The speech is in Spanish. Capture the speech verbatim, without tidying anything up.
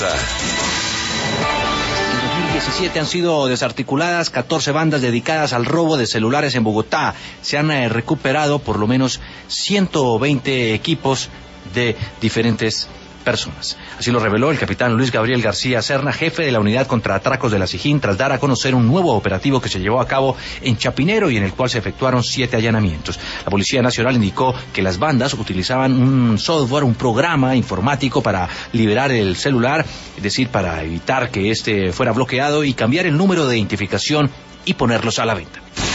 Bogotá. En dos mil diecisiete han sido desarticuladas catorce bandas dedicadas al robo de celulares en Bogotá. Se han eh, recuperado por lo menos ciento veinte equipos de diferentes personas. Así lo reveló el capitán Luis Gabriel García Serna, jefe de la unidad contra atracos de la SIJIN, tras dar a conocer un nuevo operativo que se llevó a cabo en Chapinero y en el cual se efectuaron siete allanamientos. La Policía Nacional indicó que las bandas utilizaban un software, un programa informático para liberar el celular, es decir, para evitar que este fuera bloqueado y cambiar el número de identificación y ponerlos a la venta.